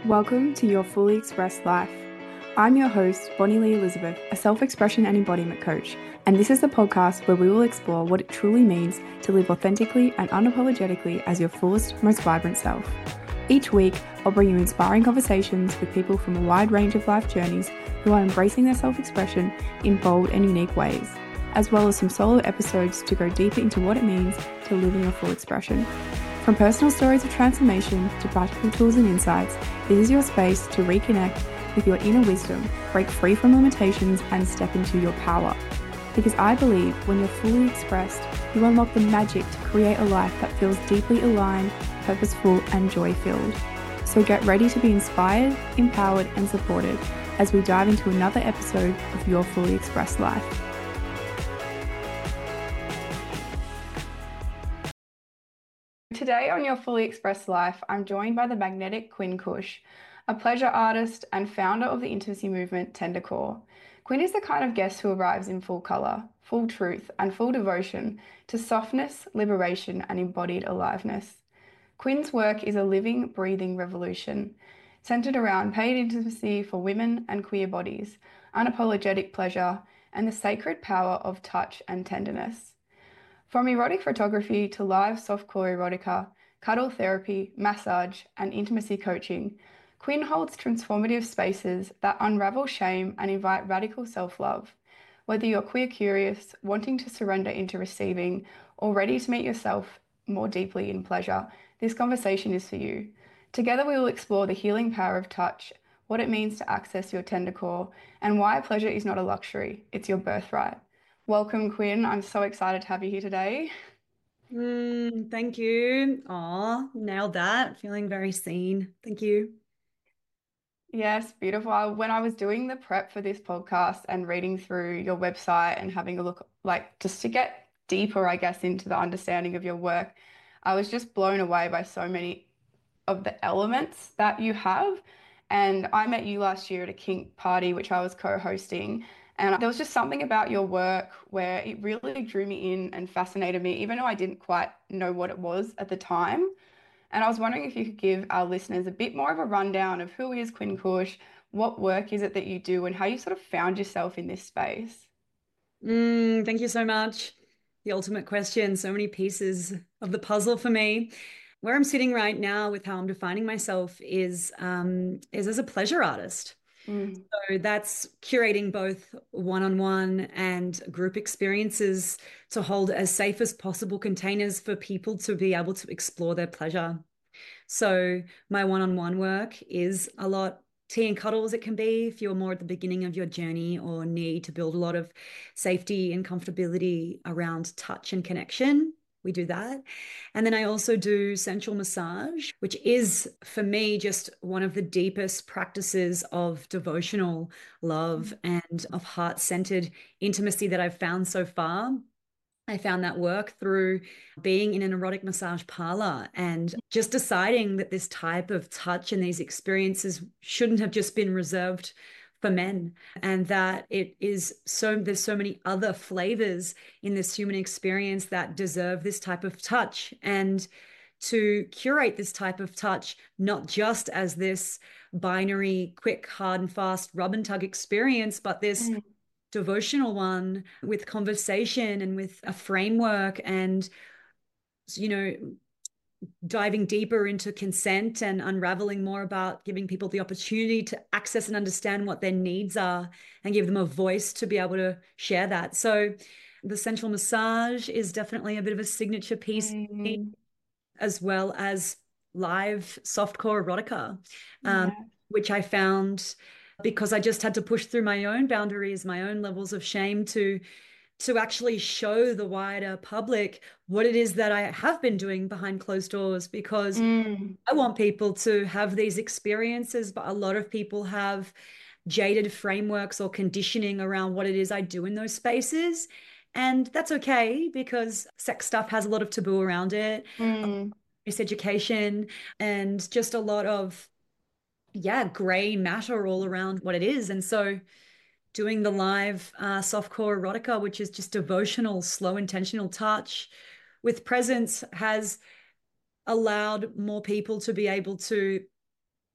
Welcome to Your Fully Expressed Life. I'm your host, Bonnie Lee Elizabeth, a self-expression and embodiment coach, and this is the podcast where we will explore what it truly means to live authentically and unapologetically as your fullest, most vibrant self. Each week, I'll bring you inspiring conversations with people from a wide range of life journeys who are embracing their self-expression in bold and unique ways, as well as some solo episodes to go deeper into what it means to live in your full expression. From personal stories of transformation to practical tools and insights, this is your space to reconnect with your inner wisdom, break free from limitations, and step into your power. Because I believe when you're fully expressed, you unlock the magic to create a life that feels deeply aligned, purposeful, and joy-filled. So get ready to be inspired, empowered, and supported as we dive into another episode of Your Fully Expressed Life. Today on Your Fully Expressed Life, I'm joined by the magnetic Quinn Kush, a pleasure artist and founder of the intimacy movement Tendercore. Quinn is the kind of guest who arrives in full color, full truth, and full devotion to softness, liberation, and embodied aliveness. Quinn's work is a living, breathing revolution, centered around paid intimacy for women and queer bodies, unapologetic pleasure, and the sacred power of touch and tenderness. From erotic photography to live softcore erotica, cuddle therapy, massage, and intimacy coaching, Quinn holds transformative spaces that unravel shame and invite radical self-love. Whether you're queer curious, wanting to surrender into receiving, or ready to meet yourself more deeply in pleasure, this conversation is for you. Together we will explore the healing power of touch, what it means to access your tender core, and why pleasure is not a luxury, it's your birthright. Welcome, Quinn. I'm so excited to have you here today. Thank you. Aw, nailed that. Feeling very seen. Thank you. Yes, beautiful. When I was doing the prep for this podcast and reading through your website and having a look, like just to get deeper, I guess, into the understanding of your work, I was just blown away by so many of the elements that you have. And I met you last year at a kink party, which I was co-hosting. And there was just something about your work where it really drew me in and fascinated me, even though I didn't quite know what it was at the time. And I was wondering if you could give our listeners a bit more of a rundown of who is Quinn Kush, what work is it that you do, and how you sort of found yourself in this space. Thank you so much. The ultimate question, so many pieces of the puzzle for me. Where I'm sitting right now with how I'm defining myself is as a pleasure artist. Mm. So that's curating both one-on-one and group experiences to hold as safe as possible containers for people to be able to explore their pleasure. So my one-on-one work is a lot tea and cuddles it can be if you're more at the beginning of your journey or need to build a lot of safety and comfortability around touch and connection. We do that. And then I also do sensual massage, which is for me just one of the deepest practices of devotional love and of heart-centered intimacy that I've found so far. I found that work through being in an erotic massage parlor and just deciding that this type of touch and these experiences shouldn't have just been reserved for men, and that there's so many other flavors in this human experience that deserve this type of touch, and to curate this type of touch, not just as this binary, quick, hard and fast rub and tug experience, but this Mm. devotional one with conversation and with a framework and, you know, diving deeper into consent and unraveling more about giving people the opportunity to access and understand what their needs are and give them a voice to be able to share that. So the sensual massage is definitely a bit of a signature piece, Mm. as well as live softcore erotica, um, Yeah. which I found because I just had to push through my own boundaries, my own levels of shame to actually show the wider public what it is that I have been doing behind closed doors, because Mm. I want people to have these experiences, but a lot of people have jaded frameworks or conditioning around what it is I do in those spaces. And that's okay because sex stuff has a lot of taboo around it, Mm. miseducation, and just a lot of, yeah, gray matter all around what it is. And so doing the live softcore erotica, which is just devotional, slow, intentional touch with presence, has allowed more people to be able to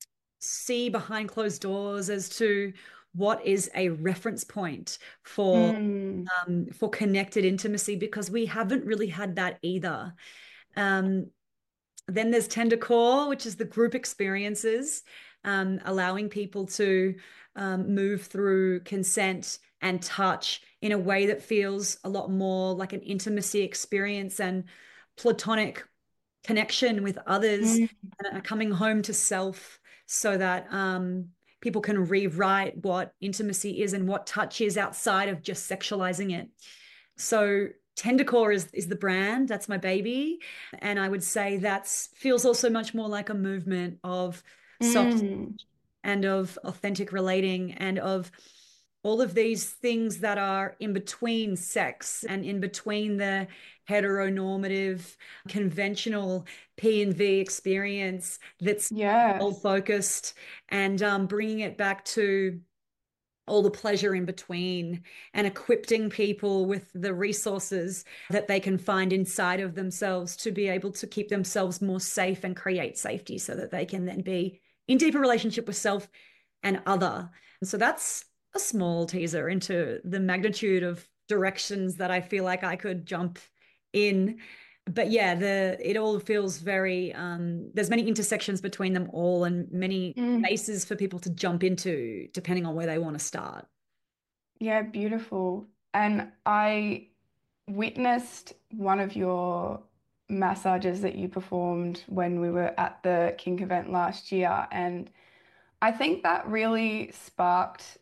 see behind closed doors as to what is a reference point Mm. for connected intimacy, because we haven't really had that either. Um, then there's tender core, which is the group experiences, allowing people to move through consent and touch in a way that feels a lot more like an intimacy experience and platonic connection with others, Mm. and coming home to self, so that people can rewrite what intimacy is and what touch is outside of just sexualizing it. So Tendercore is the brand. That's my baby. And I would say that feels also much more like a movement of soft Mm. and of authentic relating and of all of these things that are in between sex and in between the heteronormative, conventional P&V experience that's all Yes. focused, and bringing it back to all the pleasure in between, and equipping people with the resources that they can find inside of themselves to be able to keep themselves more safe and create safety, so that they can then be in deeper relationship with self and other. And so that's a small teaser into the magnitude of directions that I feel like I could jump in. But yeah, it all feels very there's many intersections between them all, and many Mm. spaces for people to jump into depending on where they want to start. Yeah, beautiful. And I witnessed one of your massages that you performed when we were at the kink event last year. And I think that really sparked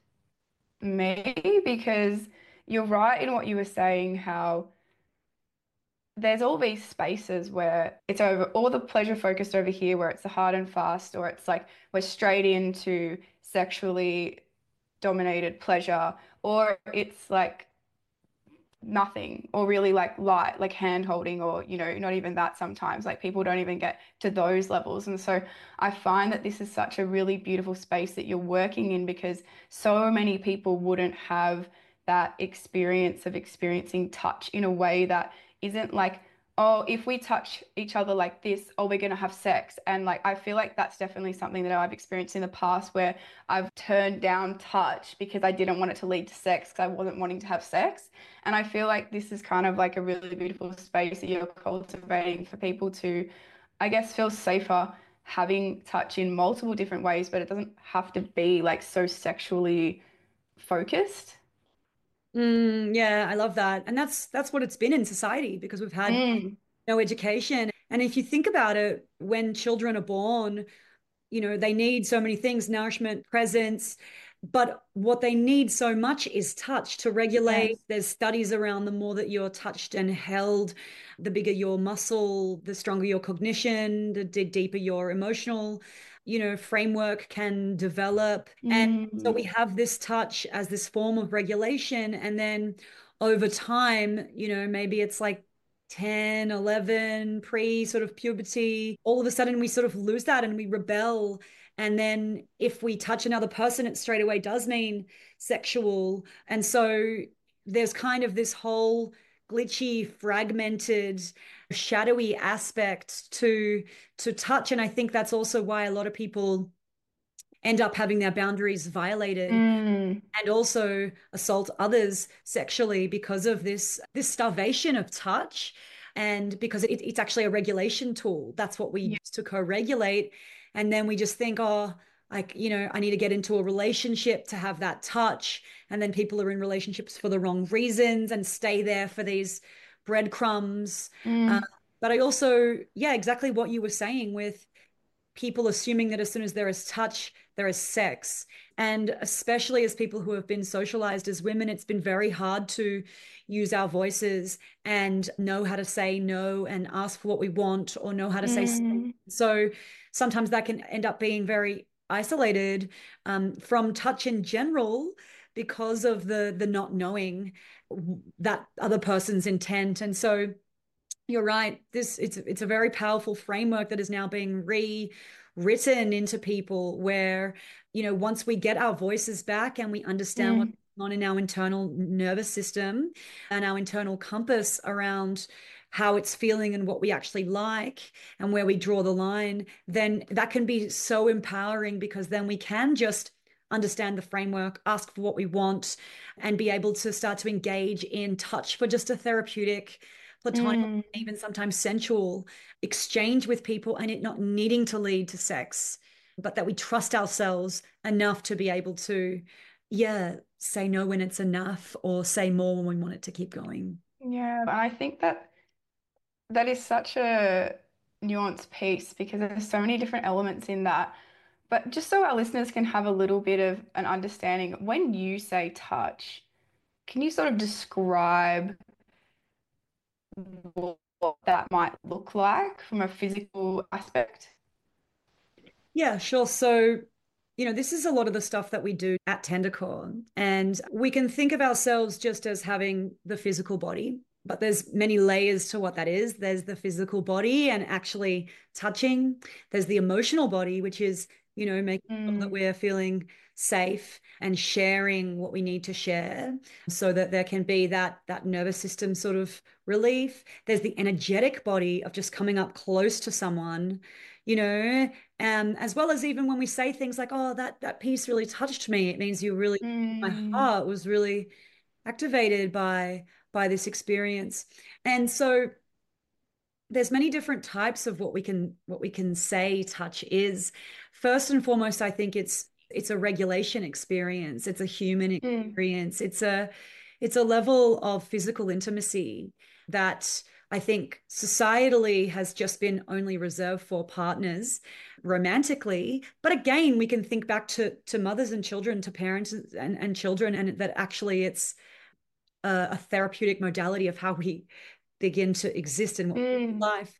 me because you're right in what you were saying, how there's all these spaces where it's over all the pleasure focused over here, where it's the hard and fast, or it's like we're straight into sexually dominated pleasure, or it's like nothing, or really like light, like hand holding, or not even that sometimes. Like people don't even get to those levels. And so I find that this is such a really beautiful space that you're working in, because so many people wouldn't have that experience of experiencing touch in a way that isn't like, oh, if we touch each other like this, oh, we're going to have sex. And like, I feel like that's definitely something that I've experienced in the past, where I've turned down touch because I didn't want it to lead to sex, because I wasn't wanting to have sex. And I feel like this is kind of like a really beautiful space that you're cultivating for people to, I guess, feel safer having touch in multiple different ways, but it doesn't have to be like so sexually focused. Yeah, I love that. And that's what it's been in society, because we've had Mm. no education. And if you think about it, when children are born, they need so many things: nourishment, presence. But what they need so much is touch to regulate. Yes. There's studies around, the more that you're touched and held, the bigger your muscle, the stronger your cognition, the deeper your emotional, framework can develop. And so we Mm. have this touch as this form of regulation. And then over time, maybe it's like 10, 11, pre sort of puberty, all of a sudden we sort of lose that and we rebel. And then if we touch another person, it straight away does mean sexual. And so there's kind of this whole glitchy, fragmented, shadowy aspect to touch. And I think that's also why a lot of people end up having their boundaries violated, Mm. and also assault others sexually, because of this starvation of touch, and because it's actually a regulation tool. That's what we Yeah. use to co-regulate. And then we just think, oh, like, I need to get into a relationship to have that touch. And then people are in relationships for the wrong reasons and stay there for these breadcrumbs. uh, Mm. but I also, yeah, exactly what you were saying, with people assuming that as soon as there is touch, there is sex. And especially as people who have been socialized as women, it's been very hard to use our voices and know how to say no and ask for what we want, or know how to say Mm. so. Sometimes that can end up being very isolated from touch in general, because of the not knowing that other person's intent. And so you're right. It's a very powerful framework that is now being rewritten into people, where, once we get our voices back and we understand what's Mm. going on in our internal nervous system and our internal compass around how it's feeling and what we actually like and where we draw the line, then that can be so empowering, because then we can just understand the framework, ask for what we want, and be able to start to engage in touch for just a therapeutic, platonic, Mm. even sometimes sensual exchange with people, and it not needing to lead to sex, but that we trust ourselves enough to be able to, yeah, say no when it's enough, or say more when we want it to keep going. Yeah, and I think that that is such a nuanced piece because there's so many different elements in that. But just so our listeners can have a little bit of an understanding, when you say touch, can you sort of describe what that might look like from a physical aspect? Yeah, sure. So, this is a lot of the stuff that we do at Tendercore. And we can think of ourselves just as having the physical body, but there's many layers to what that is. There's the physical body and actually touching. There's the emotional body, which is, making sure that Mm, we're feeling safe and sharing what we need to share, so that there can be that nervous system sort of relief. There's the energetic body of just coming up close to someone, you know, as well as even when we say things like, "Oh, that piece really touched me," it means you really, my mm, heart was really activated by this experience. And so there's many different types of what we can say touch is. First and foremost, I think it's a regulation experience. It's a human mm, experience. It's a level of physical intimacy that I think societally has just been only reserved for partners romantically. But again, we can think back to mothers and children, to parents and children, and that actually it's a therapeutic modality of how we begin to exist in what mm, life.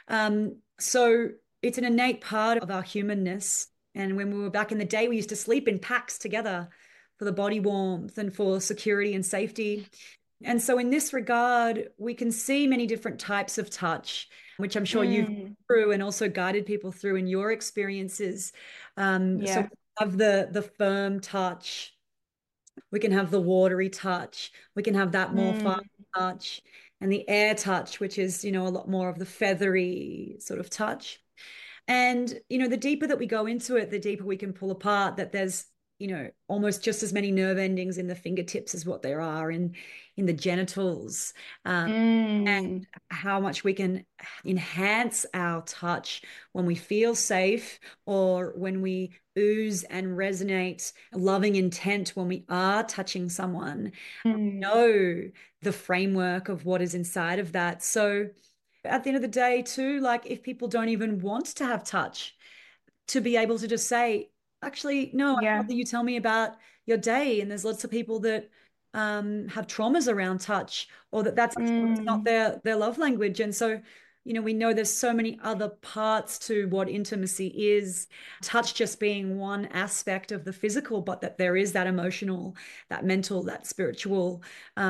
So it's an innate part of our humanness. And when we were back in the day, we used to sleep in packs together for the body warmth and for security and safety. And so, in this regard, we can see many different types of touch, which I'm sure you've mm. through and also guided people through in your experiences. So we Yeah. have the firm touch, we can have the watery touch, we can have that more fine Mm, touch, and the air touch, which is, a lot more of the feathery sort of touch. And, the deeper that we go into it, the deeper we can pull apart that there's, almost just as many nerve endings in the fingertips as what there are in the genitals. Um, mm, how much we can enhance our touch when we feel safe, or when we ooze and resonate loving intent when we are touching someone. mm. Know the framework of what is inside of that. So at the end of the day, too, like if people don't even want to have touch, to be able to just say, actually, no, I'd Yeah. rather you tell me about your day. And there's lots of people that have traumas around touch, or that's not Mm, their love language. And so, we know there's so many other parts to what intimacy is, touch just being one aspect of the physical, but that there is that emotional, that mental, that spiritual,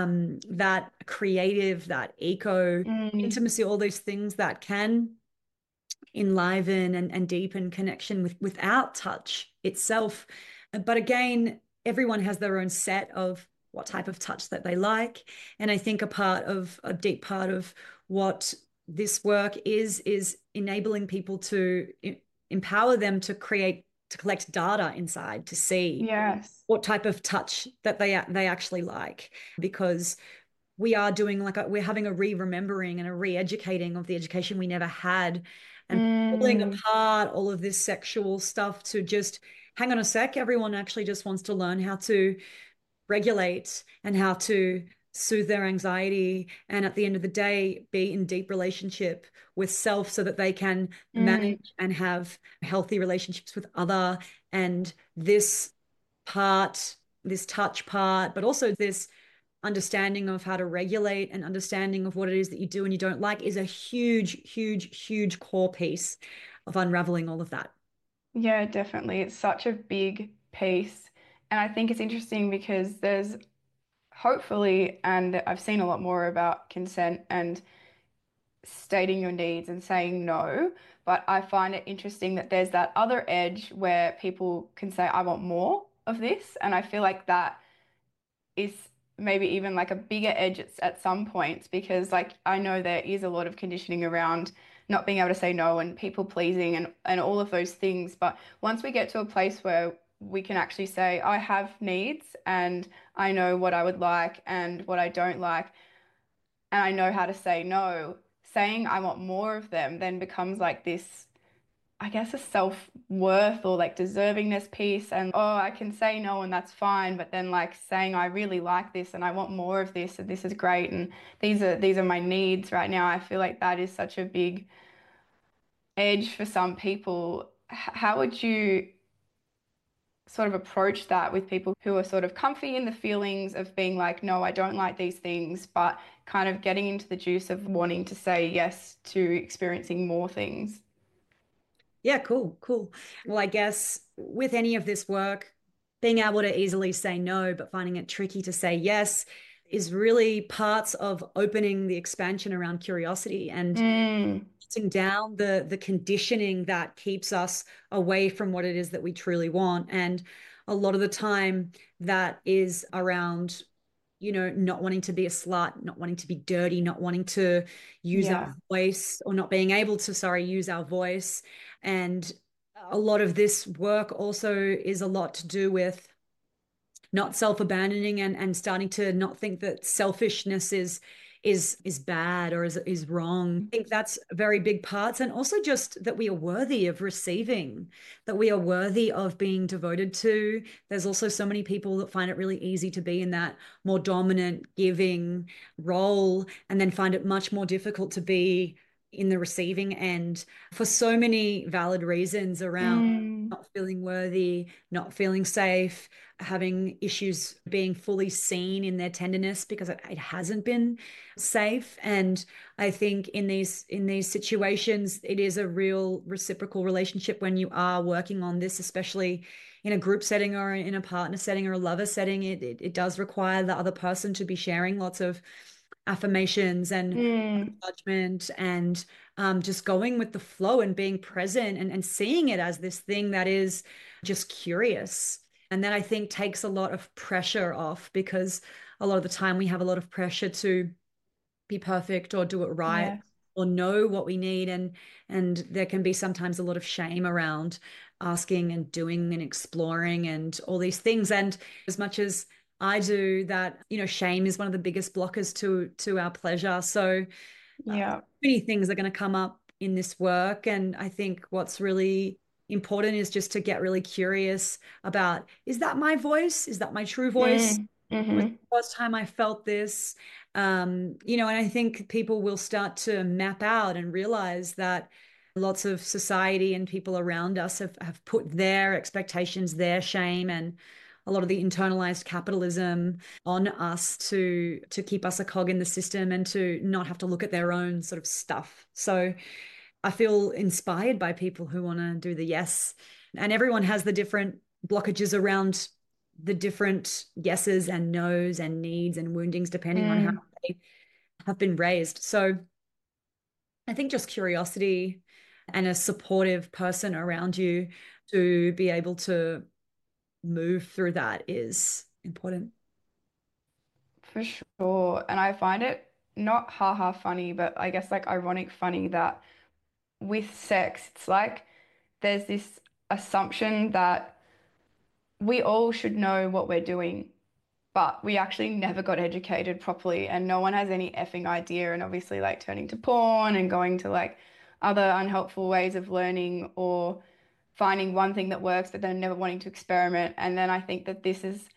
that creative, that eco mm. intimacy, all those things that can enliven and deepen connection without touch itself. But again, everyone has their own set of what type of touch that they like. And I think a deep part of what this work is enabling people to empower them to collect data inside to see Yes. what type of touch that they actually like, because we are doing we're having a re-remembering and a re-educating of the education we never had, and pulling Mm, apart all of this sexual stuff to just hang on a sec. Everyone actually just wants to learn how to regulate and how to soothe their anxiety, and at the end of the day be in deep relationship with self, so that they can mm, manage and have healthy relationships with other. And this part, this touch part, but also this understanding of how to regulate and understanding of what it is that you do and you don't like, is a huge, huge, huge core piece of unraveling all of that. yeah, definitely. It's such a big piece. And I think it's interesting because there's hopefully, and I've seen a lot more about consent and stating your needs and saying no, but I find it interesting that there's that other edge where people can say, I want more of this. And I feel like that is maybe even like a bigger edge at some points because like I know there is a lot of conditioning around not being able to say no and people pleasing and all of those things. But once we get to a place where we can actually say, I have needs and I know what I would like and what I don't like, and I know how to say no, saying I want more of them then becomes like this, I guess, a self-worth or like deservingness piece. And oh, I can say no and that's fine, but then like saying I really like this and I want more of this and this is great and these are my needs right now. I feel like that is such a big edge for some people. How would you sort of approach that with people who are sort of comfy in the feelings of being like, no, I don't like these things, but kind of getting into the juice of wanting to say yes to experiencing more things? Yeah, cool, cool. Well, I guess with any of this work, being able to easily say no, but finding it tricky to say yes is really parts of opening the expansion around curiosity and Mm, cutting down the conditioning that keeps us away from what it is that we truly want. And a lot of the time that is around, not wanting to be a slut, not wanting to be dirty, not wanting to use our yeah. voice or not being able to, sorry, use our voice. And a lot of this work also is a lot to do with not self-abandoning and starting to not think that selfishness is bad or is wrong. I think that's very big parts. And also just that we are worthy of receiving, that we are worthy of being devoted to. There's also so many people that find it really easy to be in that more dominant giving role and then find it much more difficult to be in the receiving end for so many valid reasons around Mm, not feeling worthy, not feeling safe, having issues being fully seen in their tenderness because it hasn't been safe. And I think in these situations, it is a real reciprocal relationship when you are working on this, especially in a group setting or in a partner setting or a lover setting. It does require the other person to be sharing lots of affirmations and mm, judgment and just going with the flow and being present and seeing it as this thing that is just curious. And that I think takes a lot of pressure off because a lot of the time we have a lot of pressure to be perfect or do it right yeah. or know what we need. And there can be sometimes a lot of shame around asking and doing and exploring and all these things. And as much as I do that, shame is one of the biggest blockers to our pleasure. So Yeah. many things are going to come up in this work. And I think what's really important is just to get really curious about, is that my voice? Is that my true voice? Mm, Was mm-hmm. the first time I felt this. And I think people will start to map out and realize that lots of society and people around us have put their expectations, their shame, and a lot of the internalized capitalism on us to keep us a cog in the system and to not have to look at their own sort of stuff. So I feel inspired by people who want to do the yes. And everyone has the different blockages around the different yeses and nos and needs and woundings, depending on how Mm, they have been raised. So I think just curiosity and a supportive person around you to be able to move through that is important. for sure. And I find it not haha funny, but I guess like ironic funny that with sex, it's like there's this assumption that we all should know what we're doing, but we actually never got educated properly, and no one has any effing idea. And obviously, like turning to porn and going to like other unhelpful ways of learning or finding one thing that works, but then never wanting to experiment. And then I think that this is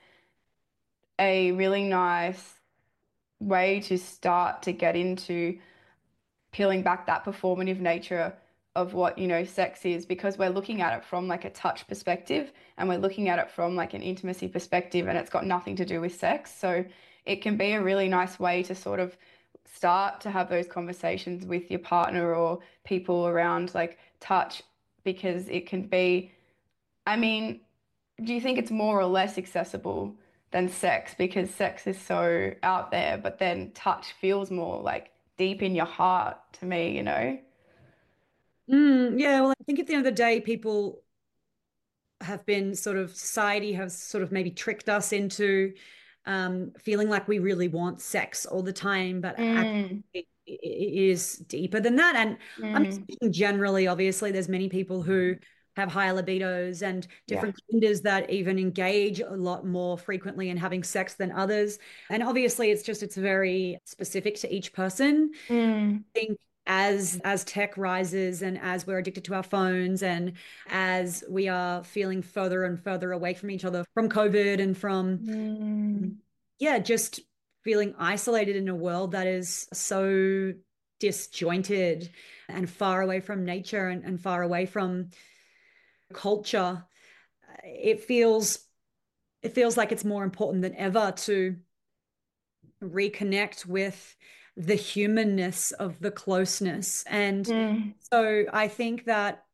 a really nice way to start to get into peeling back that performative nature of what, sex is because we're looking at it from like a touch perspective and we're looking at it from like an intimacy perspective and it's got nothing to do with sex. So it can be a really nice way to sort of start to have those conversations with your partner or people around like touch because it can be, I mean, do you think it's more or less accessible than sex? Because sex is so out there, but then touch feels more like deep in your heart to me? Yeah, well, I think at the end of the day, people have been sort of society has sort of maybe tricked us into feeling like we really want sex all the time, but actually Mm, it is deeper than that. And I'm mm, speaking generally, obviously, there's many people who have higher libidos and yeah. different genders that even engage a lot more frequently in having sex than others. And obviously it's very specific to each person. Mm, I think as tech rises and as we're addicted to our phones and as we are feeling further and further away from each other from COVID and from mm, yeah, just feeling isolated in a world that is so disjointed and far away from nature and far away from culture, it feels it feels like it's more important than ever to reconnect with the humanness of the closeness. And mm, so I think that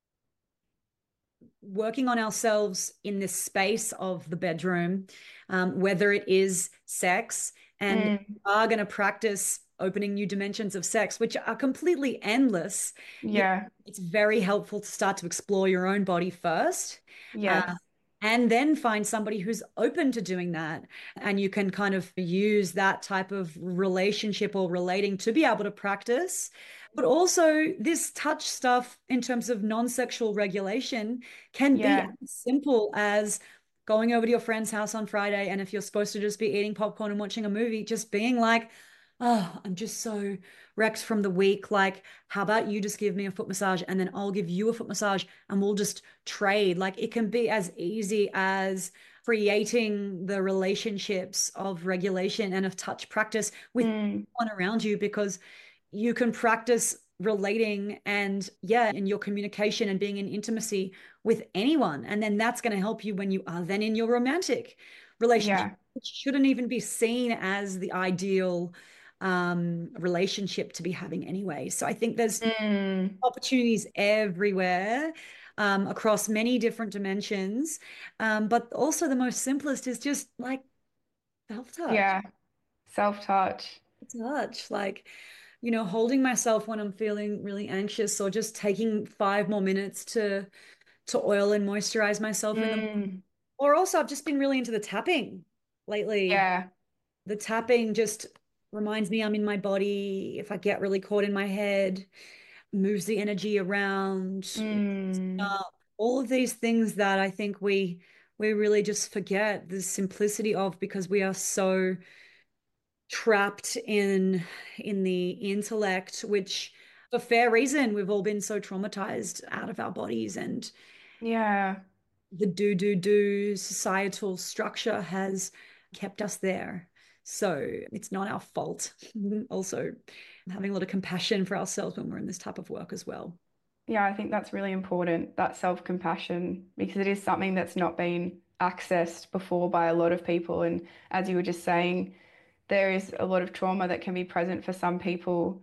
working on ourselves in this space of the bedroom, whether it is sex, and mm, are going to practice opening new dimensions of sex, which are completely endless. You know, yeah. it's very helpful to start to explore your own body first. Uh, Yes. and then find somebody who's open to doing that. And you can kind of use that type of relationship or relating to be able to practice. But also, this touch stuff in terms of non sexual regulation can be Yeah. as simple as going over to your friend's house on Friday. And if you're supposed to just be eating popcorn and watching a movie, just being like, oh, I'm just so wrecked from the week. Like, how about you just give me a foot massage and then I'll give you a foot massage and we'll just trade? Like, it can be as easy as creating the relationships of regulation and of touch practice with Mm, everyone around you because you can practice relating and yeah in your communication and being in intimacy with anyone, and then that's going to help you when you are then in your romantic relationship, yeah. which shouldn't even be seen as the ideal relationship to be having anyway. So I think there's Mm, opportunities everywhere, across many different dimensions, but also the most simplest is just like self-touch. yeah. Self-touch. Touch, like, holding myself when I'm feeling really anxious or just taking 5 more minutes to oil and moisturize myself in the Mm, or also I've just been really into the tapping lately. yeah. The tapping just reminds me I'm in my body. If I get really caught in my head, moves the energy around, Mm, all of these things that I think we really just forget the simplicity of because we are so trapped in the intellect, which for fair reason, we've all been so traumatized out of our bodies, and yeah. the do societal structure has kept us there. So it's not our fault. Also, having a lot of compassion for ourselves when we're in this type of work as well. Yeah, I think that's really important, that self-compassion, because it is something that's not been accessed before by a lot of people. And as you were just saying, there is a lot of trauma that can be present for some people.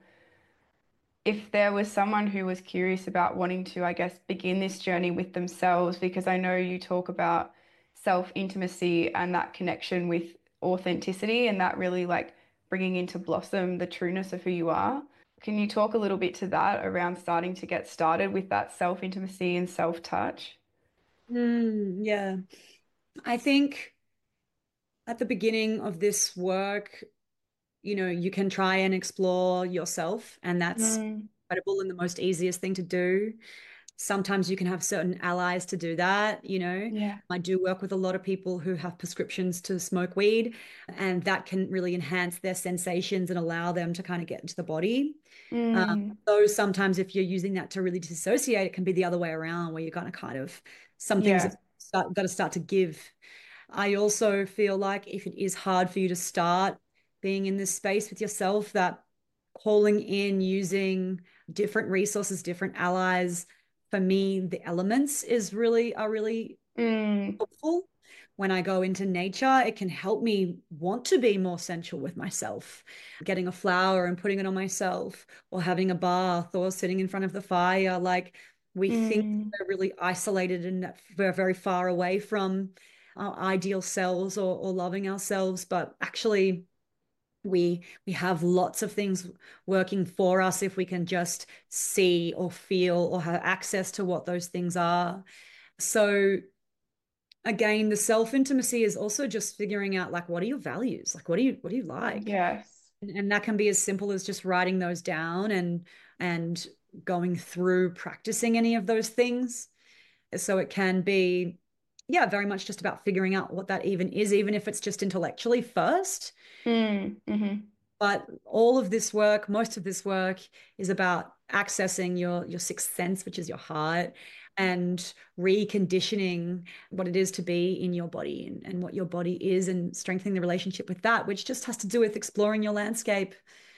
If there was someone who was curious about wanting to, I guess, begin this journey with themselves, because I know you talk about self-intimacy and that connection with authenticity and that really like bringing into blossom the trueness of who you are. Can you talk a little bit to that around starting to get started with that self-intimacy and self-touch? Yeah. I think at the beginning of this work, you can try and explore yourself, and that's Mm, incredible and the most easiest thing to do. Sometimes you can have certain allies to do that. yeah. I do work with a lot of people who have prescriptions to smoke weed, and that can really enhance their sensations and allow them to kind of get into the body. Mm, Though sometimes if you're using that to really dissociate, it can be the other way around where you're going to kind of, some things have yeah. got to start to give. I also feel like if it is hard for you to start being in this space with yourself, that calling in using different resources, different allies, for me, the elements are really Mm, helpful. When I go into nature, it can help me want to be more sensual with myself. Getting a flower and putting it on myself, or having a bath, or sitting in front of the fire. Like, we think mm, we're really isolated and that we're very far away from our ideal selves or loving ourselves, but actually we have lots of things working for us if we can just see or feel or have access to what those things are. So again, the self intimacy is also just figuring out like what are your values? Like what do you like? Yes. And that can be as simple as just writing those down and going through practicing any of those things. So it can be, yeah, very much just about figuring out what that even is, even if it's just intellectually first. Mm-hmm. But all of this work, most of this work is about accessing your sixth sense, which is your heart, and reconditioning what it is to be in your body and what your body is and strengthening the relationship with that, which just has to do with exploring your landscape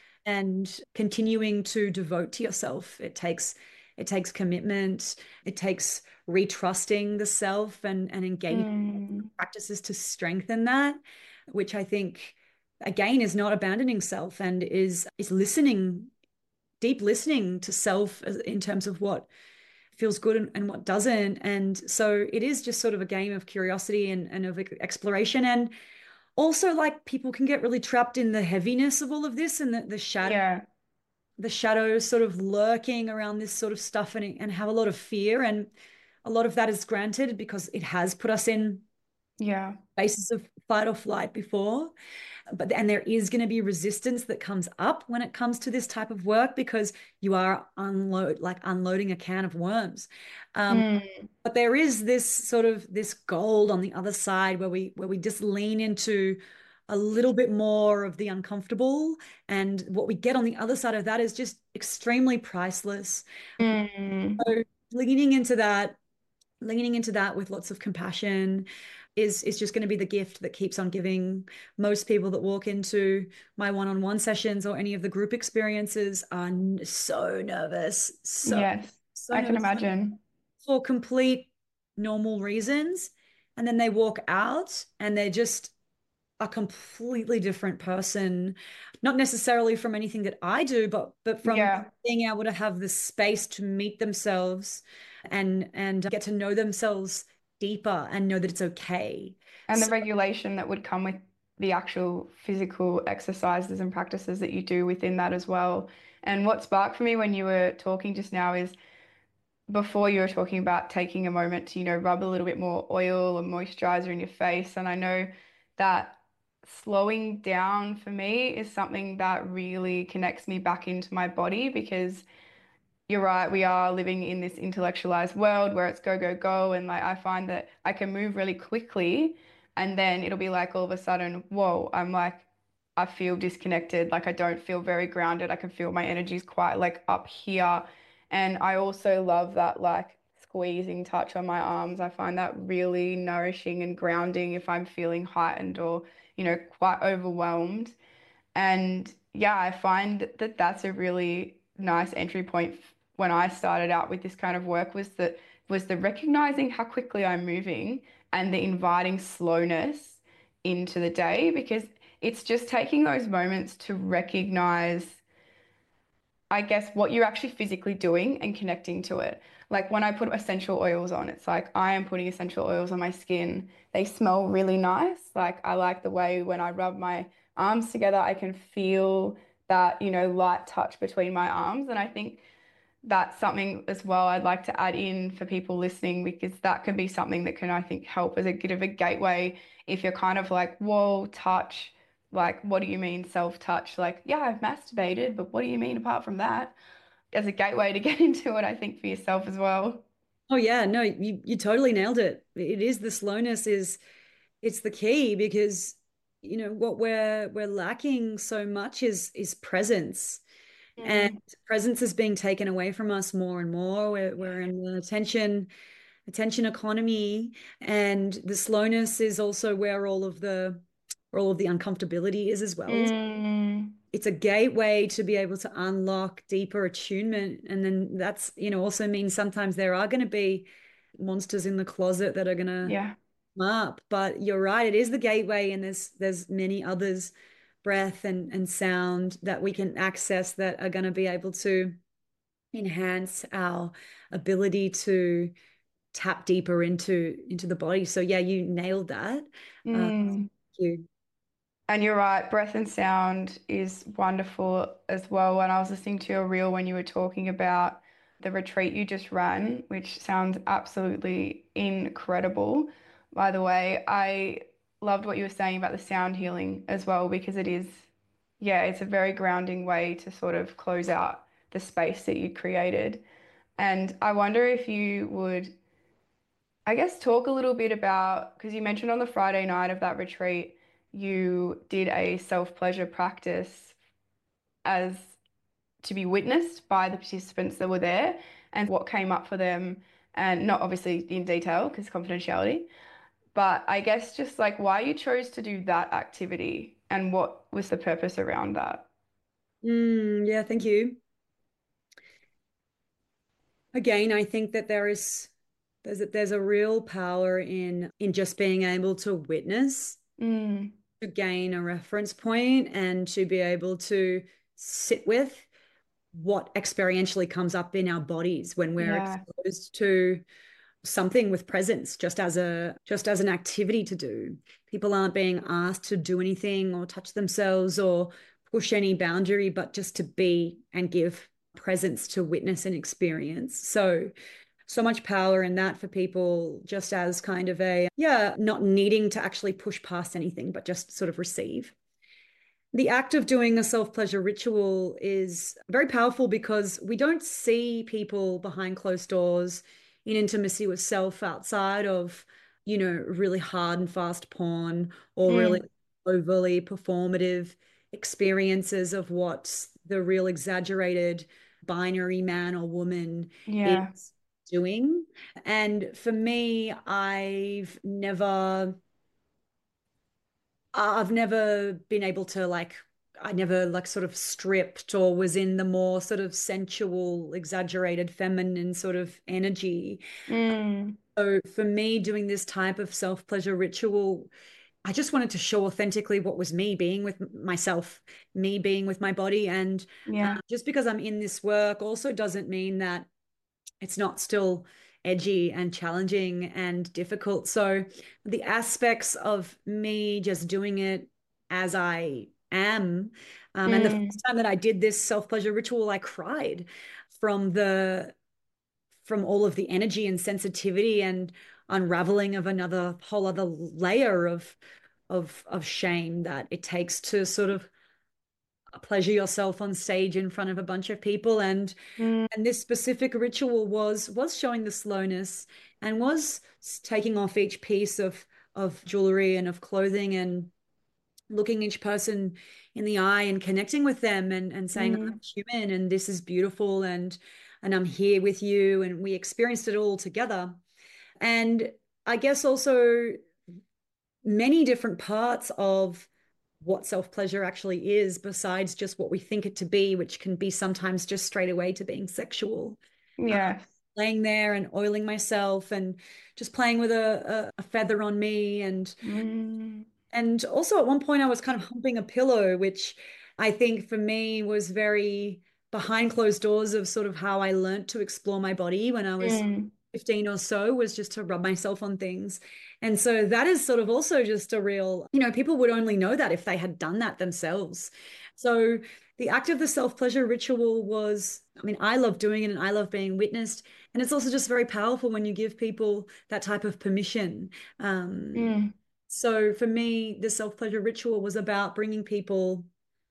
and continuing to devote to yourself. It takes commitment, it takes retrusting the self and engaging Mm. practices to strengthen that, which I think again is not abandoning self and is listening, deep listening to self in terms of what feels good and what doesn't. And so it is just sort of a game of curiosity and of exploration. And also like people can get really trapped in the heaviness of all of this and Yeah. the shadows sort of lurking around this sort of stuff and have a lot of fear. And a lot of that is granted because it has put us in Yeah. basis of fight or flight before. And there is going to be resistance that comes up when it comes to this type of work because you are unloading a can of worms. Mm. But there is this sort of this gold on the other side where we just lean into a little bit more of the uncomfortable, and what we get on the other side of that is just extremely priceless. Mm. So leaning into that leaning into that with lots of compassion is just going to be the gift that keeps on giving. Most people that walk into my one-on-one sessions or any of the group experiences are so nervous, Yes. so I can nervous imagine. for complete normal reasons. And then they walk out and they're just a completely different person, not necessarily from anything that I do, but from Yeah. being able to have the space to meet themselves and get to know themselves deeper and know that it's okay. And the So, regulation that would come with the actual physical exercises and practices that you do within that as well. And what sparked for me when you were talking just now is before you were talking about taking a moment to, rub a little bit more oil or moisturizer in your face. And I know that slowing down for me is something that really connects me back into my body because you're right, we are living in this intellectualized world where it's go, go, go. And like I find that I can move really quickly and then it'll be like all of a sudden, whoa, I'm like, I feel disconnected. Like I don't feel very grounded. I can feel my energy's quite like up here. And I also love that like squeezing touch on my arms. I find that really nourishing and grounding if I'm feeling heightened or, quite overwhelmed. And yeah, I find that that's a really nice entry point when I started out with this kind of work was the recognizing how quickly I'm moving and the inviting slowness into the day because it's just taking those moments to recognize I guess what you're actually physically doing and connecting to it. Like when I put essential oils on, it's like I am putting essential oils on my skin. They smell really nice. Like I like the way when I rub my arms together, I can feel that, light touch between my arms. And I think that's something as well I'd like to add in for people listening because that can be something that can, I think, help as a bit of a gateway if you're kind of like, whoa, touch, like, what do you mean self-touch? Like, yeah, I've masturbated, but what do you mean apart from that? As a gateway to get into it, I think, for yourself as well. oh yeah, no, you totally nailed it. It is the slowness is it's the key because what we're lacking so much is presence. And Mm. presence is being taken away from us more and more. We're in the attention economy, and the slowness is also where all of the uncomfortability is as well. Mm. It's a gateway to be able to unlock deeper attunement, and then that's also means sometimes there are going to be monsters in the closet that are going to Yeah. come up. But you're right, it is the gateway, and there's many others, breath and sound that we can access that are going to be able to enhance our ability to tap deeper into the body. So yeah, you nailed that. Thank Mm. you. And you're right, breath and sound is wonderful as well. And I was listening to your reel when you were talking about the retreat you just ran, which sounds absolutely incredible. by the way. I loved what you were saying about the sound healing as well, because it is, yeah, it's a very grounding way to sort of close out the space that you created. And I wonder if you would, I guess, talk a little bit about, because you mentioned on the Friday night of that retreat, you did a self-pleasure practice as to be witnessed by the participants that were there and what came up for them, and not obviously in detail because confidentiality, but I guess just like why you chose to do that activity and what was the purpose around that. Yeah, thank you. Again, I think that there's a real power in just being able to witness, Mm, to gain a reference point, and to be able to sit with what experientially comes up in our bodies when we're yeah. exposed to something with presence, just as an activity to do. People aren't being asked to do anything or touch themselves or push any boundary, but just to be and give presence to witness and experience. So much power in that for people, just as kind of a, yeah, not needing to actually push past anything, but just sort of receive. The act of doing a self pleasure ritual is very powerful because we don't see people behind closed doors in intimacy with self outside of, really hard and fast porn or really Mm, overly performative experiences of what the real exaggerated binary man or woman yeah. is doing. And for me, I've never been able to I never like sort of stripped or was in the more sort of sensual, exaggerated, feminine sort of energy. Mm, So for me, doing this type of self-pleasure ritual, I just wanted to show authentically what was me being with myself, me being with my body. And yeah. just because I'm in this work also doesn't mean that it's not still edgy and challenging and difficult. So the aspects of me just doing it as I am, and the Mm, first time that I did this self-pleasure ritual, I cried from the from all of the energy and sensitivity and unraveling of another whole other layer of shame that it takes to sort of pleasure yourself on stage in front of a bunch of people. mm, And this specific ritual was showing the slowness and was taking off each piece of jewelry and of clothing and looking each person in the eye and connecting with them and saying I'm mm, human and this is beautiful and I'm here with you, and we experienced it all together. And I guess also many different parts of what self pleasure actually is, besides just what we think it to be, which can be sometimes just straight away to being sexual. Uh, yeah. Laying there and oiling myself and just playing with a feather on me Mm, and also at one point I was kind of humping a pillow, which I think for me was very behind closed doors of sort of how I learned to explore my body when I was mm, 15 or so, was just to rub myself on things. And so that is sort of also just a real, people would only know that if they had done that themselves. So the act of the self-pleasure ritual was, I mean, I love doing it and I love being witnessed. And it's also just very powerful when you give people that type of permission. Um, mm, so for me, the self-pleasure ritual was about bringing people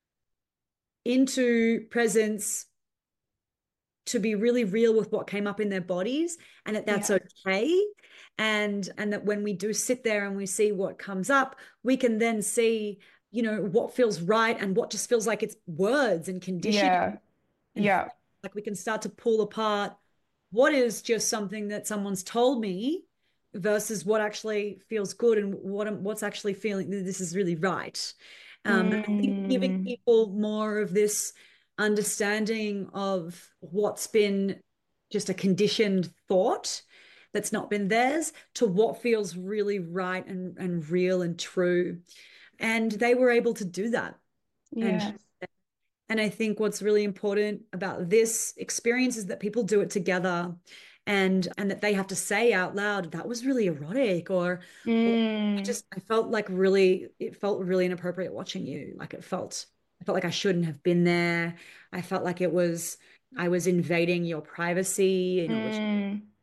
into presence to be really real with what came up in their bodies and that that's yeah. okay. And that when we do sit there and we see what comes up, we can then see, what feels right and what just feels like it's words and conditioning Yeah. and Yeah. like we can start to pull apart what is just something that someone's told me versus what actually feels good and what's actually feeling this is really right. I think giving Mm, people more of this understanding of what's been just a conditioned thought that's not been theirs to what feels really right and real and true. And they were able to do that. And yes. and I think what's really important about this experience is that people do it together and that they have to say out loud, that was really erotic or Mm, I felt like really it felt really inappropriate watching you. Like I felt like I shouldn't have been there. I felt like I was invading your privacy, which mm.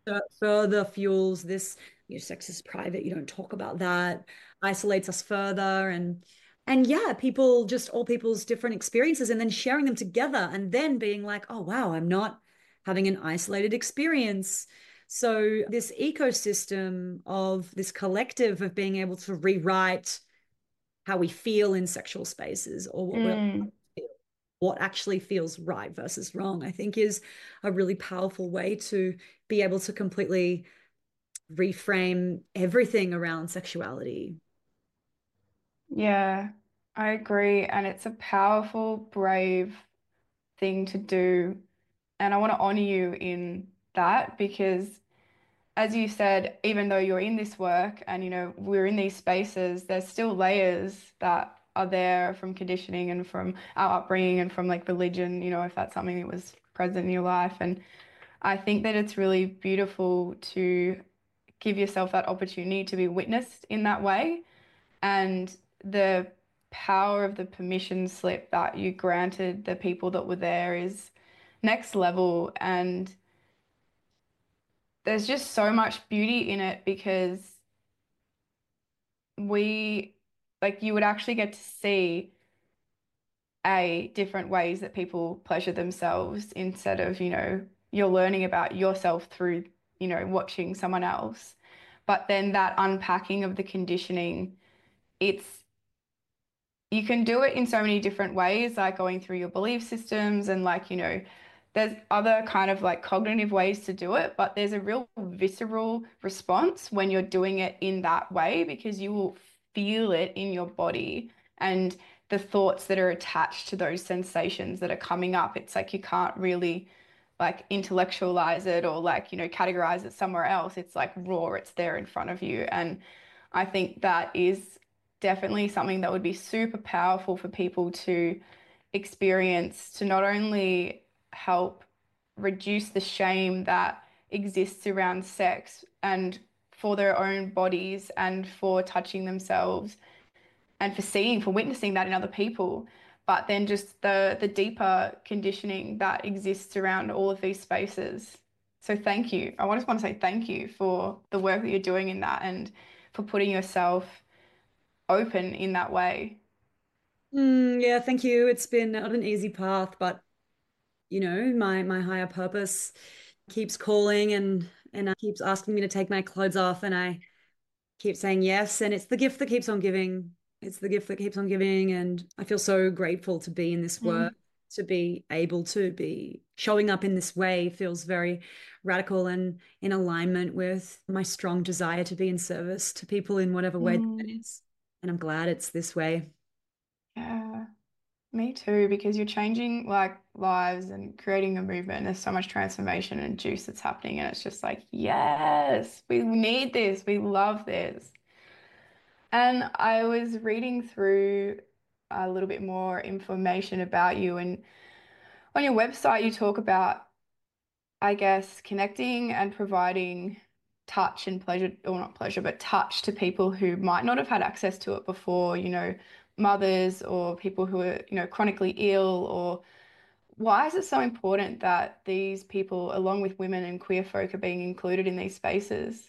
further fuels this, sex is private, you don't talk about that, isolates us further. And yeah, people, just all people's different experiences, and then sharing them together and then being like, oh wow, I'm not having an isolated experience. So this ecosystem of this collective of being able to rewrite how we feel in sexual spaces, or Mm, what actually feels right versus wrong, I think is a really powerful way to be able to completely reframe everything around sexuality. yeah, I agree. And it's a powerful, brave thing to do. And I want to honor you in that because, as you said, even though you're in this work and, we're in these spaces, there's still layers that are there from conditioning and from our upbringing and from like religion, if that's something that was present in your life. And I think that it's really beautiful to give yourself that opportunity to be witnessed in that way. And the power of the permission slip that you granted the people that were there is next level. And there's just so much beauty in it because we, like, you would actually get to see different ways that people pleasure themselves instead of, you're learning about yourself through, watching someone else. But then that unpacking of the conditioning, it's you can do it in so many different ways, like going through your belief systems and like, there's other kind of like cognitive ways to do it, but there's a real visceral response when you're doing it in that way because you will feel it in your body and the thoughts that are attached to those sensations that are coming up. It's like you can't really like intellectualize it or like, categorize it somewhere else. It's like raw, it's there in front of you. And I think that is definitely something that would be super powerful for people to experience to not only help reduce the shame that exists around sex and for their own bodies and for touching themselves and for witnessing that in other people, but then just the deeper conditioning that exists around all of these spaces. So thank you. I just want to say thank you for the work that you're doing in that and for putting yourself open in that way. Yeah, thank you. It's been not an easy path, but my higher purpose keeps calling, and keeps asking me to take my clothes off, and I keep saying yes. And it's the gift that keeps on giving. It's the gift that keeps on giving. And I feel so grateful to be in this work, Mm. to be able to be showing up in this way feels very radical and in alignment with my strong desire to be in service to people in whatever way that Mm. is. And I'm glad it's this way. Yeah, me too, because you're changing like lives and creating a movement. There's so much transformation and juice that's happening, and it's just like, yes, we need this. We love this. And I was reading through a little bit more information about you, and on your website, you talk about I guess, connecting and providing touch and pleasure, or not pleasure, but touch to people who might not have had access to it before, mothers or people who are, chronically ill, or why is it so important that these people, along with women and queer folk, are being included in these spaces?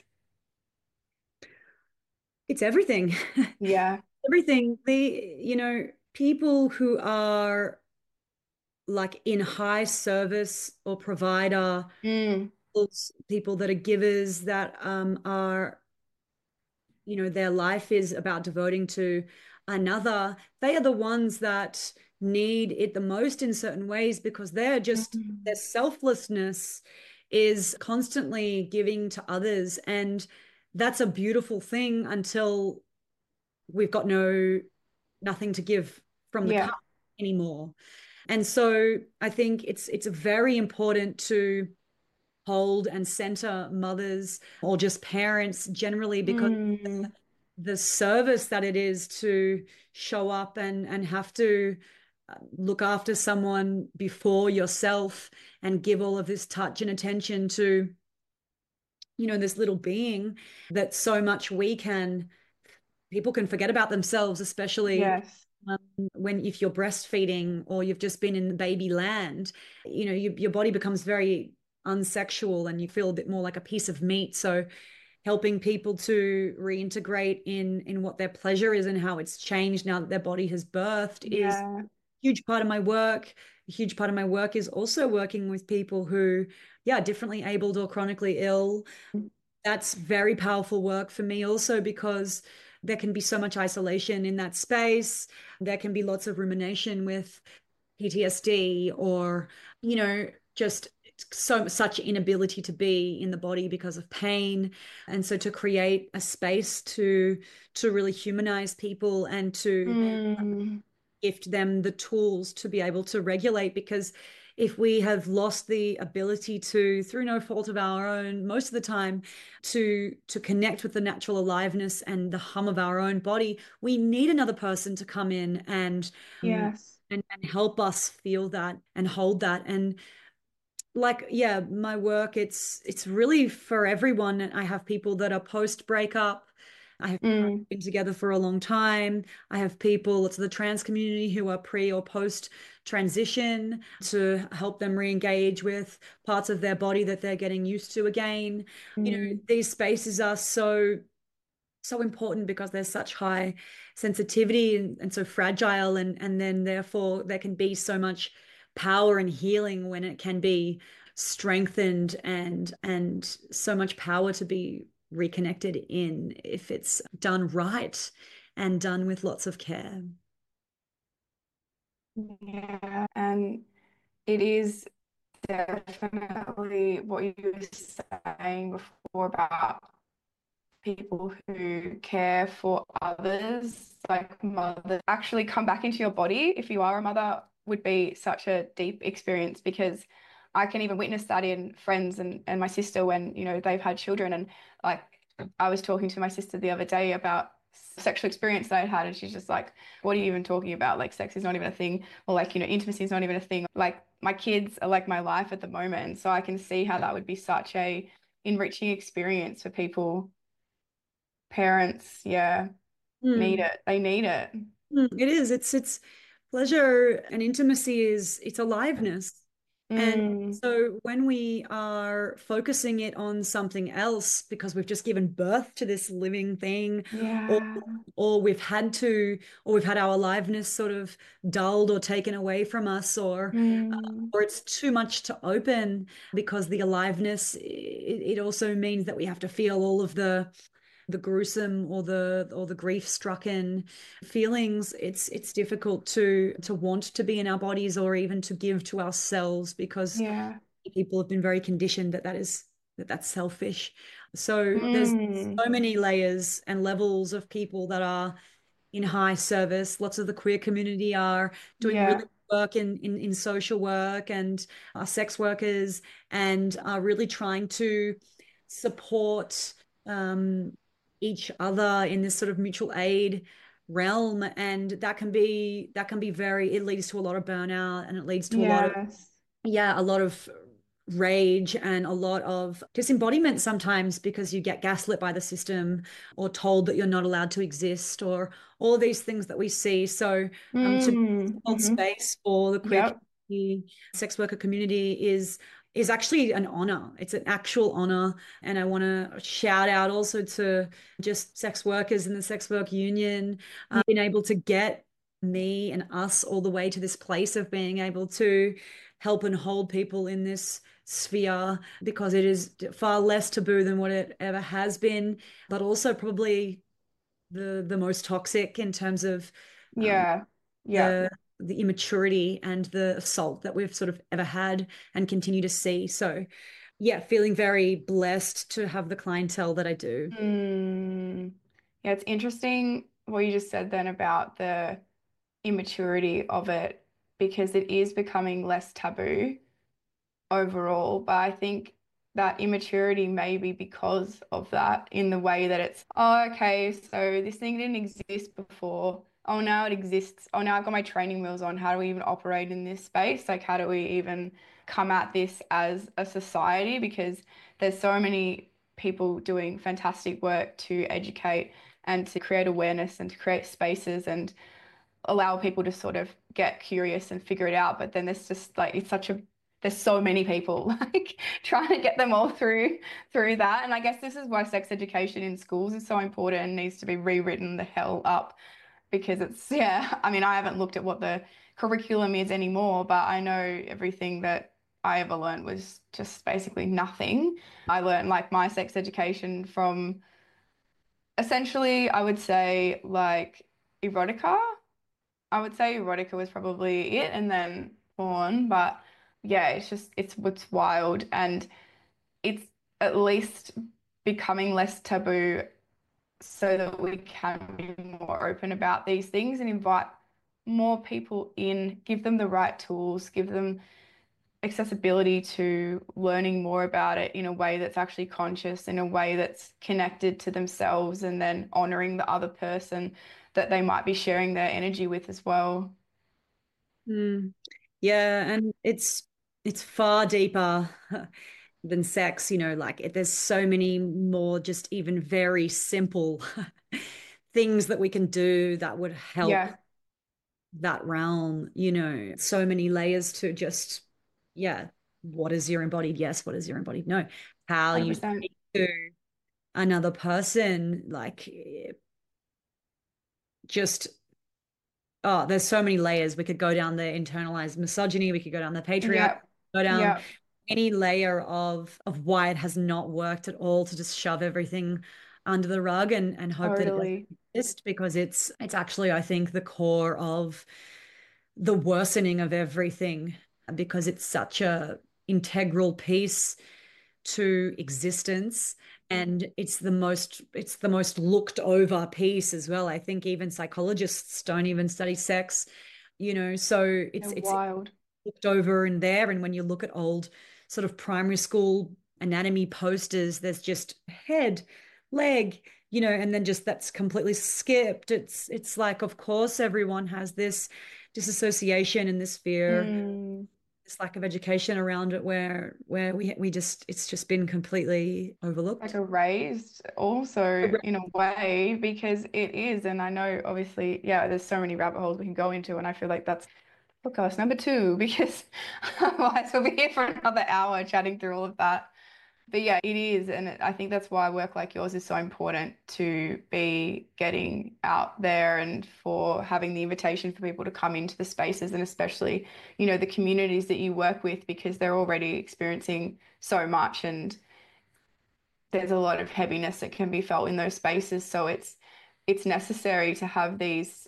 It's everything. Yeah. Everything. People who are like in high service or provider, Mm, those people that are givers, that are, their life is about devoting to another. They are the ones that need it the most in certain ways, because their mm, selflessness is constantly giving to others. And that's a beautiful thing until we've got nothing to give from the yeah. cup anymore. And so I think it's very important to hold and center mothers or just parents generally, because Mm, the service that it is to show up and have to look after someone before yourself and give all of this touch and attention to, this little being, that so much people can forget about themselves, especially yes. when if you're breastfeeding or you've just been in the baby land, your body becomes very unsexual and you feel a bit more like a piece of meat. So helping people to reintegrate in what their pleasure is and how it's changed now that their body has birthed is Yeah. a huge part of my work. A huge part of my work is also working with people who, yeah, differently abled or chronically ill. That's very powerful work for me also because there can be so much isolation in that space. There can be lots of rumination with PTSD or, just such inability to be in the body because of pain. And so to create a space to really humanize people and to Mm. gift them the tools to be able to regulate, because if we have lost the ability to, through no fault of our own most of the time, to connect with the natural aliveness and the hum of our own body, we need another person to come in Yes. and help us feel that and hold that. And like, yeah, my work, it's really for everyone. I have people that are post breakup. I have people Mm. who've been together for a long time. I have people, it's the trans community, who are pre or post transition, to help them re-engage with parts of their body that they're getting used to again. Mm. These spaces are so important because there's such high sensitivity and so fragile, and then therefore there can be so much power and healing when it can be strengthened, and so much power to be reconnected in if it's done right and done with lots of care. Yeah. And it is definitely what you were saying before about people who care for others, like mothers, actually come back into your body if you are a mother would be such a deep experience because I can even witness that in friends and my sister when, they've had children. And like I was talking to my sister the other day about sexual experience that I had, and she's just like, what are you even talking about? Like sex is not even a thing, or like, intimacy is not even a thing. Like my kids are like my life at the moment. And so I can see how that would be such a enriching experience for people. Parents, yeah, need Mm. it. They need it. It is. It's pleasure and intimacy is it's aliveness. And Mm, so when we are focusing it on something else because we've just given birth to this living thing, or yeah. or we've had to, or we've had our aliveness sort of dulled or taken away from us, Mm, or it's too much to open because the aliveness, it also means that we have to feel all of the gruesome or the grief strucken feelings. It's difficult to want to be in our bodies or even to give to ourselves because yeah. people have been very conditioned that's selfish. So there's Mm, so many layers and levels of people that are in high service. Lots of the queer community are doing really yeah. good work in social work, and are sex workers, and are really trying to support um, each other in this sort of mutual aid realm. And that can be very, it leads to a lot of burnout, and it leads to a lot of, Yes. yeah, a lot of rage and a lot of disembodiment sometimes because you get gaslit by the system or told that you're not allowed to exist, or all these things that we see. So to Mm, hold hmm. space for the queer Yep. community, sex worker community is actually an honor. It's an actual honor. And I want to shout out also to just sex workers in the sex work union, being able to get me and us all the way to this place of being able to help and hold people in this sphere, because it is far less taboo than what it ever has been, but also probably the most toxic in terms of um, Yeah. Yep. the immaturity and the assault that we've sort of ever had and continue to see. So, yeah, feeling very blessed to have the clientele that I do. Mm. Yeah, it's interesting what you just said then about the immaturity of it because it is becoming less taboo overall, but I think that immaturity may be because of that in the way that it's, oh, okay, so this thing didn't exist before. Oh, now it exists. Oh, now I've got my training wheels on. How do we even operate in this space? Like, how do we even come at this as a society? Because there's so many people doing fantastic work to educate and to create awareness and to create spaces and allow people to sort of get curious and figure it out. But then there's just like, it's such a there's so many people like trying to get them all through that. And I guess this is why sex education in schools is so important and needs to be rewritten the hell up because it's, yeah, I mean, I haven't looked at what the curriculum is anymore, but I know everything that I ever learned was just basically nothing. I learned like my sex education from essentially, I would say like erotica. I would say erotica was probably it, and then porn. But yeah, it's wild, and it's at least becoming less taboo so that we can be more open about these things and invite more people in, give them the right tools, give them accessibility to learning more about it in a way that's actually conscious, in a way that's connected to themselves, and then honoring the other person that they might be sharing their energy with as well. Mm. Yeah, and it's far deeper than sex, like there's so many more just even very simple things that we can do that would help Yeah, that realm, so many layers to just, yeah, what is your embodied yes, what is your embodied no, how you 100%. speak to another person, like just oh, there's so many layers. We could go down the internalized misogyny, we could go down the patriarchy, Yeah, go down yeah, any layer of why it has not worked at all to just shove everything under the rug and hope that it doesn't totally. exist because it's actually, I think, the core of the worsening of everything because it's such a integral piece to existence and it's the most looked over piece as well. I think even psychologists don't even study sex, so They're it's wild. looked over in there. And when you look at old sort of primary school anatomy posters, there's just head, leg, and then just that's completely skipped. It's like, of course, everyone has this disassociation and this fear, Mm. this lack of education around it, where we just it's just been completely Like overlooked. erased also in a way because it is. And I know obviously, yeah, there's so many rabbit holes we can go into, and I feel like that's podcast number two because otherwise we'll be here for another hour chatting through all of that. But yeah, it is. And I think that's why work like yours is so important to be getting out there and for having the invitation for people to come into the spaces and especially, the communities that you work with because they're already experiencing so much and there's a lot of heaviness that can be felt in those spaces. So it's necessary to have these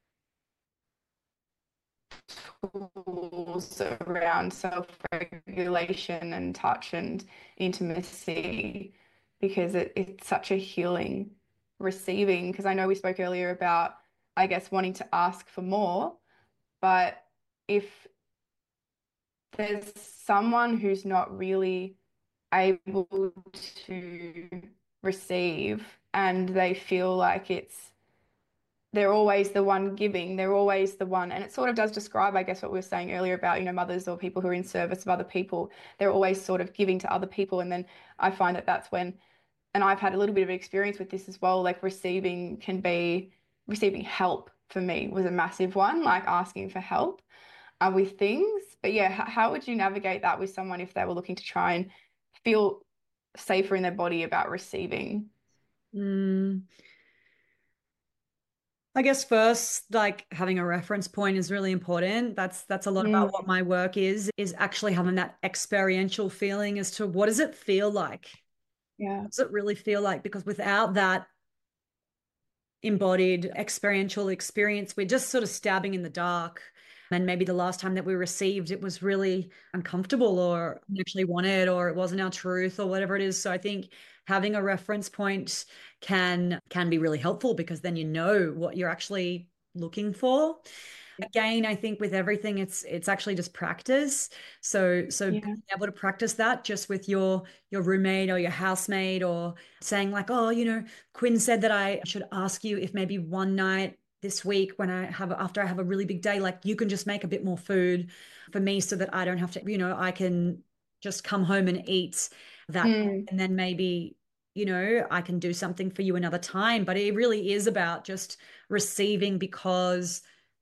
tools around self-regulation and touch and intimacy because it's such a healing receiving. Because I know we spoke earlier about, I guess, wanting to ask for more, but if there's someone who's not really able to receive and they feel like they're always the one giving, they're always the one. And it sort of does describe, I guess, what we were saying earlier about, mothers or people who are in service of other people. They're always sort of giving to other people. And then I find that that's when, and I've had a little bit of experience with this as well, like receiving help for me was a massive one, like asking for help with things. But yeah, how would you navigate that with someone if they were looking to try and feel safer in their body about receiving? Mm. I guess first, like having a reference point is really important. That's a lot about Mm, what my work is actually having that experiential feeling as to what does it feel like? yeah. What does it really feel like? Because without that embodied experiential experience, we're just sort of stabbing in the dark. And maybe the last time that we received it was really uncomfortable or actually wanted or it wasn't our truth or whatever it is. So I think having a reference point can be really helpful because then you know what you're actually looking for. Again, I think with everything, it's actually just practice. So being Yeah. able to practice that just with your roommate or your housemate or saying like, oh, Quinn said that I should ask you if maybe one night this week after I have a really big day, like you can just make a bit more food for me so that I don't have to, I can just come home and eat that. Mm, And then maybe, I can do something for you another time. But it really is about just receiving because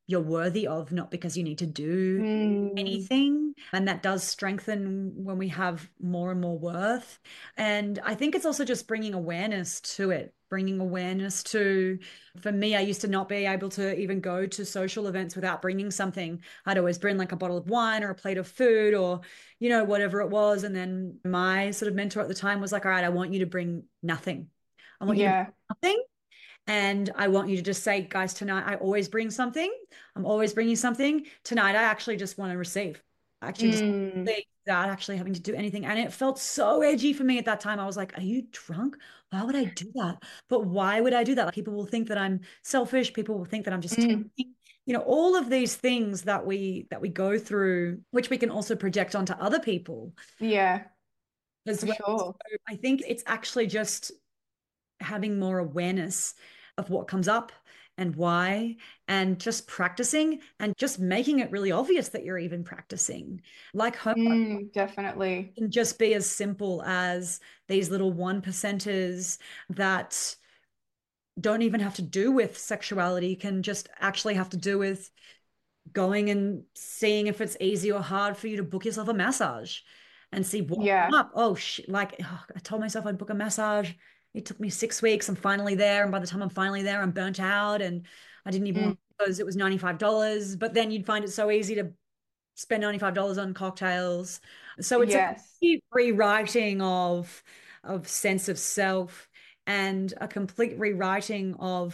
you're worthy of, not because you need to do Mm, anything. And that does strengthen when we have more and more worth. And I think it's also just bringing awareness to it, bringing awareness to, for me, I used to not be able to even go to social events without bringing something. I'd always bring like a bottle of wine or a plate of food or, whatever it was. And then my sort of mentor at the time was like, all right, I want you to bring nothing. I want you to bring yeah. nothing. And I want you to just say, guys, tonight I always bring something. I'm always bringing something. Tonight I actually just want to receive. I actually just Mm, receive without actually having to do anything. And it felt so edgy for me at that time. I was like, are you drunk? Why would I do that? But why would I do that? Like, people will think that I'm selfish. People will think that I'm just mm, taking, all of these things that we go through, which we can also project onto other people yeah, as for well. So sure. I think it's actually just having more awareness of what comes up and why, and just practicing and just making it really obvious that you're even practicing. Like homework Definitely. can just be as simple as these little one percenters that don't even have to do with sexuality, can just actually have to do with going and seeing if it's easy or hard for you to book yourself a massage and see what comes Yeah. up. Oh, shit. Like, I told myself I'd book a massage. It took me 6 weeks. I'm finally there. And by the time I'm finally there, I'm burnt out. And I didn't even want Mm, to because it was $95. But then you'd find it so easy to spend $95 on cocktails. So it's a yes. complete rewriting of sense of self and a complete rewriting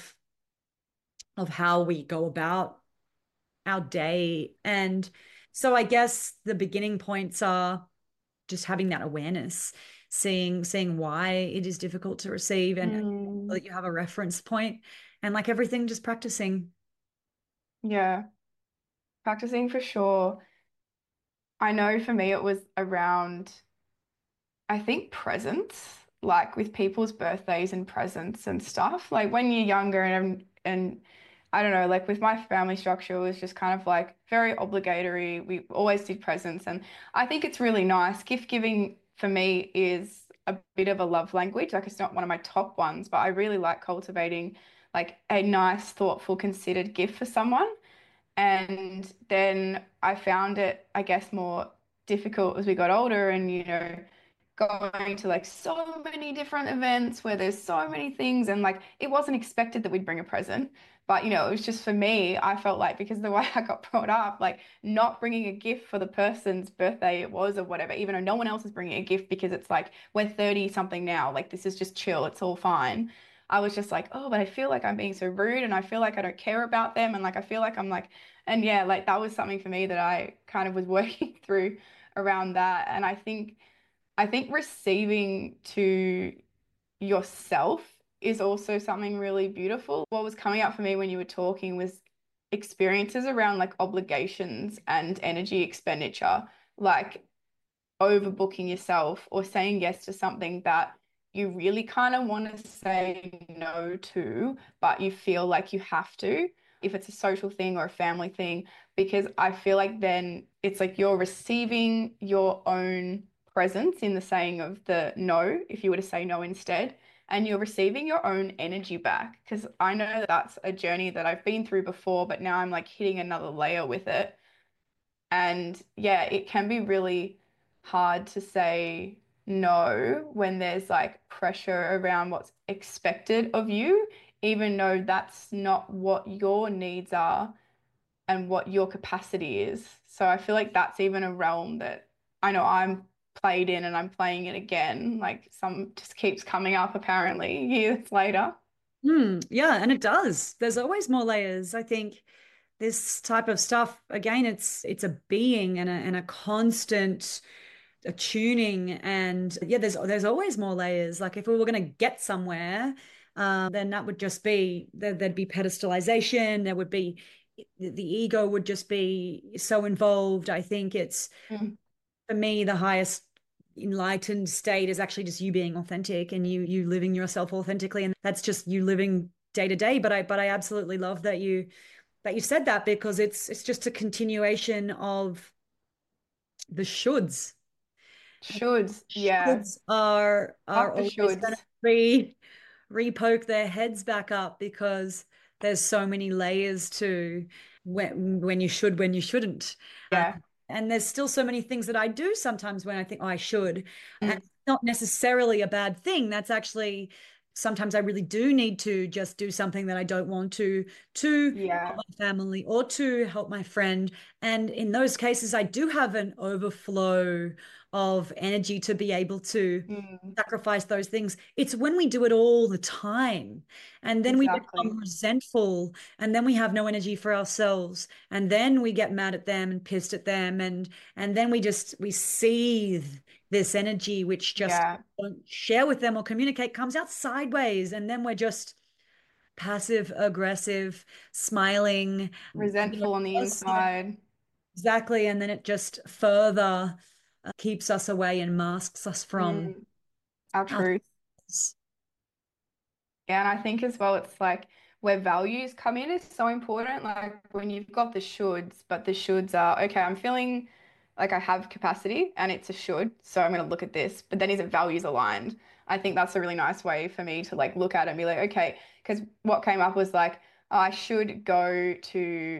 of how we go about our day. And so I guess the beginning points are just having that awareness, seeing why it is difficult to receive, and Mm, that you have a reference point, and like everything, just practicing. yeah. Practicing for sure. I know for me it was around, I think, presents, like with people's birthdays and presents and stuff. Like when you're younger and I don't know, like with my family structure, it was just kind of like very obligatory. We always did presents, and I think it's really nice. Gift giving for me is a bit of a love language. Like it's not one of my top ones, but I really like cultivating like a nice, thoughtful, considered gift for someone. And then I found it, I guess, more difficult as we got older and, going to like so many different events where there's so many things. And like, it wasn't expected that we'd bring a present. But, it was just for me, I felt like because of the way I got brought up, like not bringing a gift for the person's birthday it was or whatever, even though no one else is bringing a gift because it's like, we're 30 something now. Like, this is just chill. It's all fine. I was just like, oh, but I feel like I'm being so rude and I feel like I don't care about them. And like, I feel like I'm like, and yeah, like that was something for me that I kind of was working through around that. And I think receiving to yourself is also something really beautiful. What was coming up for me when you were talking was experiences around like obligations and energy expenditure. Like overbooking yourself or saying yes to something that you really kind of want to say no to, but you feel like you have to, if it's a social thing or a family thing, because I feel like then it's like you're receiving your own presence in the saying of the no, if you were to say no instead. And you're receiving your own energy back. Because I know that that's a journey that I've been through before, but now I'm like hitting another layer with it. And yeah, it can be really hard to say no when there's like pressure around what's expected of you, even though that's not what your needs are and what your capacity is. So I feel like that's even a realm that I know I'm played in and I'm playing it again. Like some just keeps coming up apparently years later. Yeah, and it does. There's always more layers. I think this type of stuff, again, it's a being and a constant attuning. And yeah, there's always more layers. Like if we were going to get somewhere, then that would just be there'd be pedestalization. There would be the ego would just be so involved. I think it's, Mm. for me, the highest enlightened state is actually just you being authentic and you living yourself authentically, and that's just you living day to day. But I absolutely love that you said that, because it's just a continuation of the shoulds. Shoulds, yeah. Shoulds are Fuck the always going to shoulds. re-poke their heads back up because there's so many layers to when you should, when you shouldn't. Uh, Yeah. and there's still so many things that I do sometimes when I think, oh, I should. And Mm. it's not necessarily a bad thing. That's actually sometimes I really do need to just do something that I don't want to help Yeah. my family or to help my friend. And in those cases, I do have an overflow of energy to be able to Mm. sacrifice those things. It's when we do it all the time and then we become Exactly. resentful and then we have no energy for ourselves and then we get mad at them and pissed at them and then we seethe this energy which just Yeah. don't share with them or communicate comes out sideways and then we're just passive aggressive smiling, Resentful on the inside. exactly, and then it just further keeps us away and masks us from Mm. Our truth. ourselves. Yeah, and I think as well, it's like where values come in is so important. Like when you've got the shoulds, but the shoulds are, okay, I'm feeling like I have capacity and it's a should, so I'm going to look at this. But then is it values aligned? I think that's a really nice way for me to like look at it and be like, okay, because what came up was like, oh, I should go to,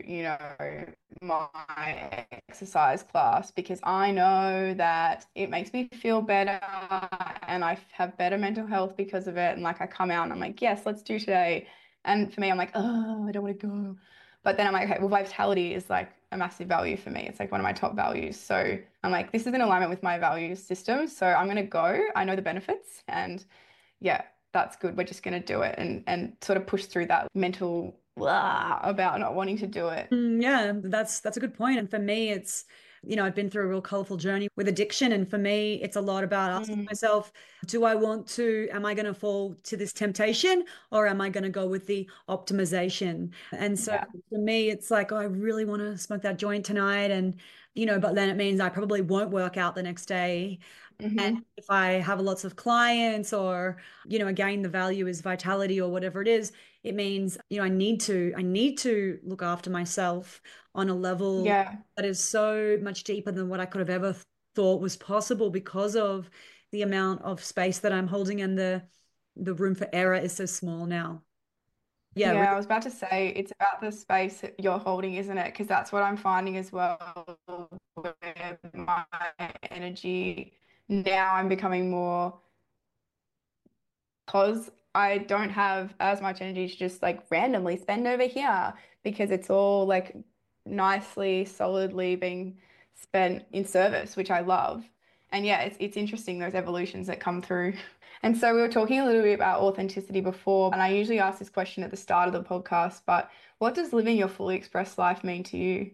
my exercise class because I know that it makes me feel better and I have better mental health because of it. And like I come out and I'm like, yes, let's do today. And for me, I'm like, oh, I don't want to go. But then I'm like, okay, well, vitality is like a massive value for me. It's like one of my top values. So I'm like, this is in alignment with my value system. So I'm going to go. I know the benefits. And yeah, that's good. We're just going to do it and sort of push through that mental blah about not wanting to do it. Yeah, that's a good point. And for me, it's, I've been through a real colorful journey with addiction. And for me, it's a lot about asking Mm, myself, am I going to fall to this temptation or am I going to go with the optimization? And so yeah. for me, it's like, oh, I really want to smoke that joint tonight. And, but then it means I probably won't work out the next day. And Hmm. if I have lots of clients or, again, the value is vitality or whatever it is, it means, I need to look after myself on a level Yeah. that is so much deeper than what I could have ever thought was possible because of the amount of space that I'm holding and the room for error is so small now. Yeah, Yeah, I really. was about to say it's about the space that you're holding, isn't it? Because that's what I'm finding as well, where my energy now I'm becoming more because I don't have as much energy to just like randomly spend over here because it's all like nicely, solidly being spent in service, which I love. And yeah, it's interesting those evolutions that come through. And so we were talking a little bit about authenticity before, and I usually ask this question at the start of the podcast, but what does living your fully expressed life mean to you?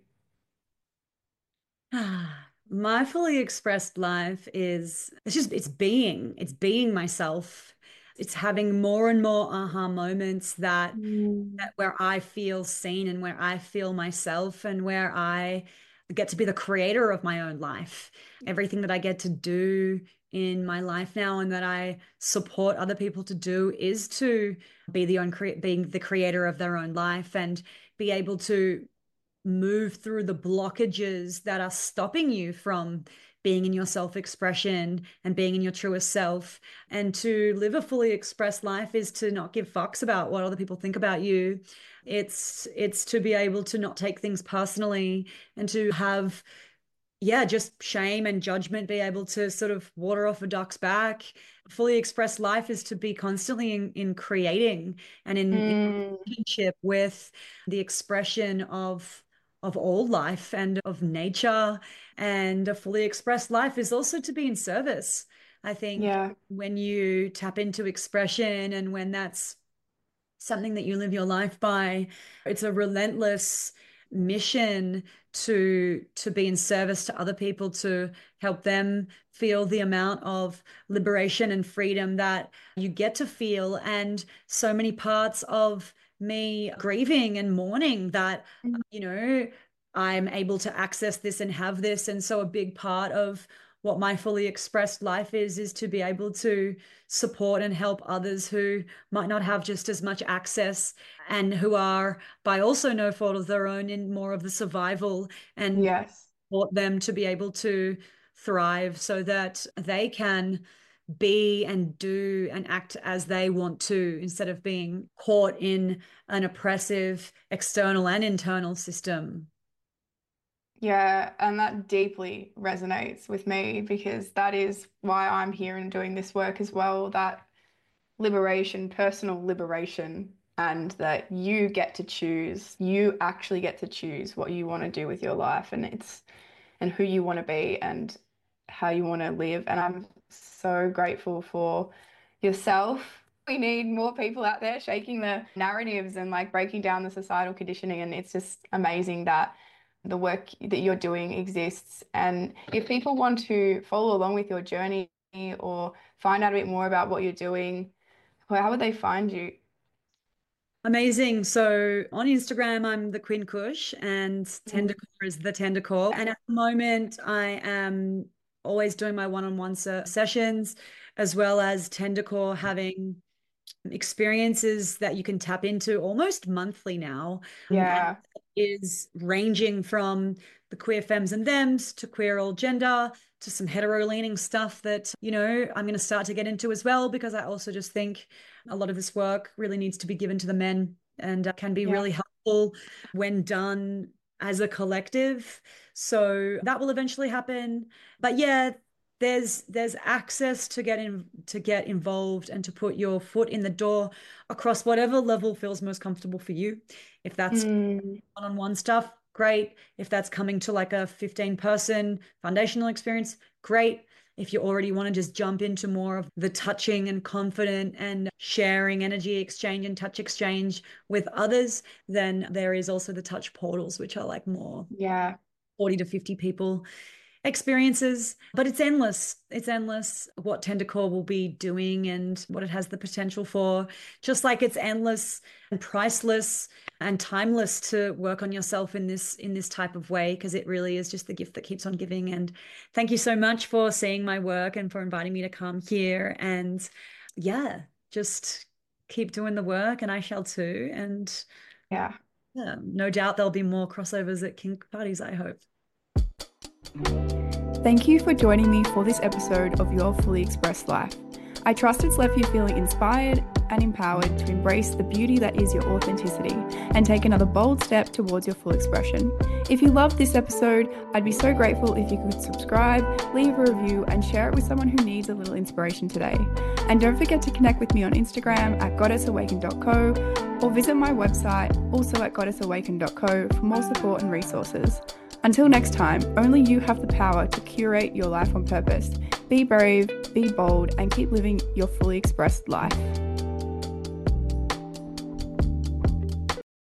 My fully expressed life is it's being myself. It's having more and more aha moments that Mm. where I feel seen and where I feel myself and where I get to be the creator of my own life. Everything that I get to do in my life now and that I support other people to do is to being the creator of their own life and be able to move through the blockages that are stopping you from being in your self expression and being in your truest self. And to live a fully expressed life is to not give fucks about what other people think about you. It's to be able to not take things personally and to have, yeah, just shame and judgment be able to sort of water off a duck's back. Fully expressed life is to be constantly in creating and in Mm, relationship with the expression of all life and of nature. And a fully expressed life is also to be in service. I think yeah, when you tap into expression and when that's something that you live your life by. It's a relentless mission to be in service to other people, to help them feel the amount of liberation and freedom that you get to feel. And so many parts of me grieving and mourning that, you know, I'm able to access this and have this. And so a big part of what my fully expressed life is to be able to support and help others who might not have just as much access and who are, by also no fault of their own, in more of the survival and yes, support them to be able to thrive so that they can be and do and act as they want to, instead of being caught in an oppressive external and internal system. Yeah, and that deeply resonates with me because that is why I'm here and doing this work as well. That liberation, personal liberation, and that you get to choose, you actually get to choose what you want to do with your life, and who you want to be and how you want to live. And I'm so grateful for yourself. We need more people out there shaking the narratives and like breaking down the societal conditioning. And it's just amazing that the work that you're doing exists. And if people want to follow along with your journey or find out a bit more about what you're doing, well, how would they find you? Amazing. So on Instagram, I'm the Quinn Kush, and Mm. Tendercore is the Tendercore. And at the moment, I am always doing my one-on-one sessions, as well as Tendercore having experiences that you can tap into almost monthly now. And Yeah. is ranging from the queer femmes and thems to queer all gender to some hetero leaning stuff that, I'm going to start to get into as well, because I also just think a lot of this work really needs to be given to the men and can be Yeah. really helpful when done as a collective. So that will eventually happen. But yeah, there's access to get involved and to put your foot in the door across whatever level feels most comfortable for you. If that's Mm. one-on-one stuff, great. If that's coming to like a 15-person foundational experience, great. If you already want to just jump into more of the touching and confident and sharing energy exchange and touch exchange with others, then there is also the touch portals, which are like more Yeah. 40 to 50 people experiences. But it's endless. It's endless what Tendercore will be doing and what it has the potential for. Just like it's endless and priceless and timeless to work on yourself in this type of way, because it really is just the gift that keeps on giving. And thank you so much for seeing my work and for inviting me to come here. And yeah, just keep doing the work, and I shall too. And Yeah. yeah, no doubt there'll be more crossovers at kink parties, I hope. Thank you for joining me for this episode of Your Fully Expressed Life. I trust it's left you feeling inspired and empowered to embrace the beauty that is your authenticity and take another bold step towards your full expression. If you loved this episode, I'd be so grateful if you could subscribe, leave a review, and share it with someone who needs a little inspiration today. And don't forget to connect with me on Instagram at goddessawaken.co or visit my website, also at goddessawaken.co, for more support and resources. Until next time, only you have the power to curate your life on purpose. Be brave, be bold, and keep living your fully expressed life.